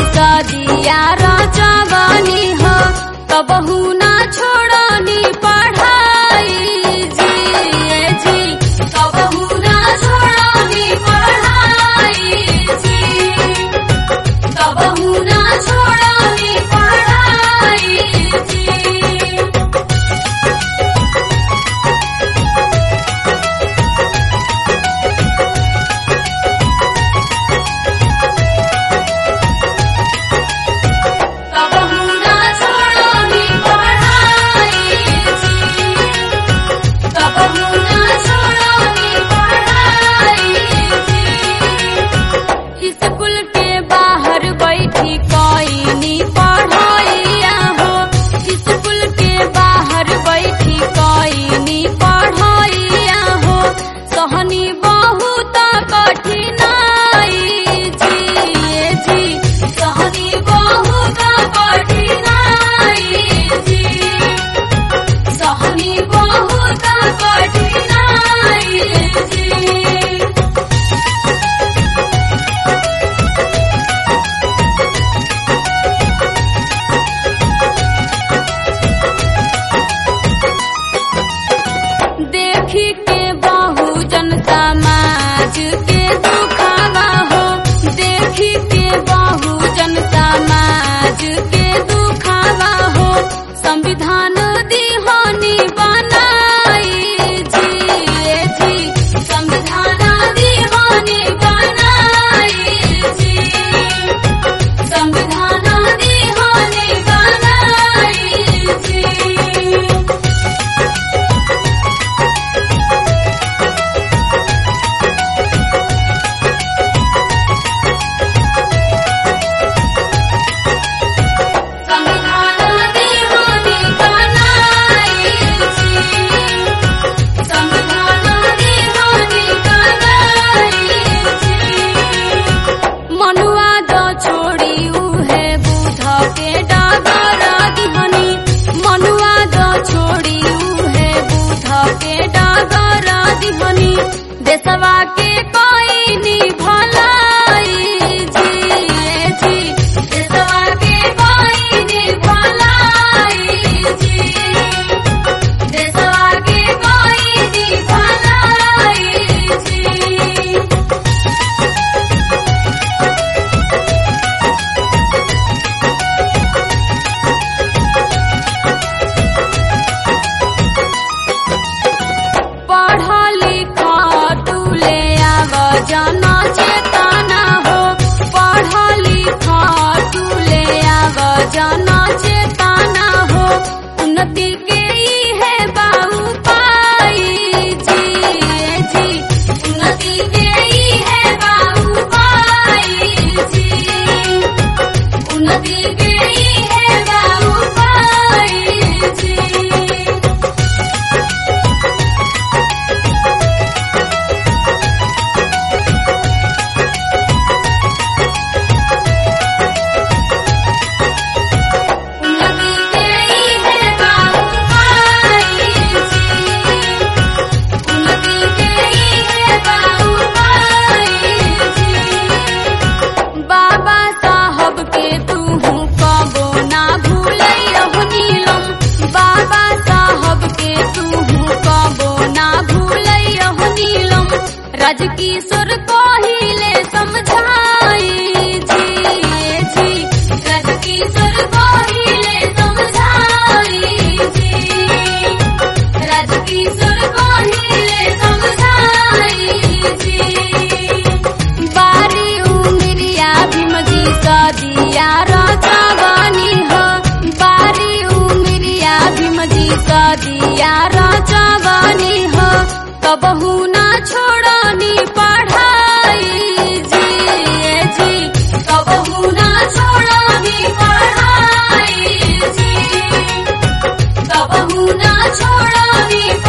सदिया रचवनी हो कबहू ना छोड़नी पढ़ाई जी कबहू ना छोड़नी पढ़ाई जी कबहू ना छोड़नी पढ़ाई जी संविधान दिहानी बनाई जी संविधान दिहानी बनाई जी संविधान दिहानी बनाई जी देशवा के कोई नी भलाई जी देशवा के कोई नी भलाई जी देशवा के कोई नी भलाई जी पढ़ा लिखा जाना चेतना हो पढ़ा लिखा तू ले आव जाना चेतना हो उन्नति के ही है बाबू पाई जी उन्नति के ही है बाबू पाई जी उन्नति के ही है बाबू पाई जी राजकिशोर कोहिले समझाई जी राजकिशोर कोहिले समझाई जी राजकिशोर कोहिले समझाई जी बारी उमरिया भीमजी सदिया रचवनी हो बारी उमरिया भीमजी सदिया रचवनी हो कबहू ना छोड़नी पढ़ाई जी कबहू ना छोड़नी पढ़ाई जी कबहू ना छोड़नी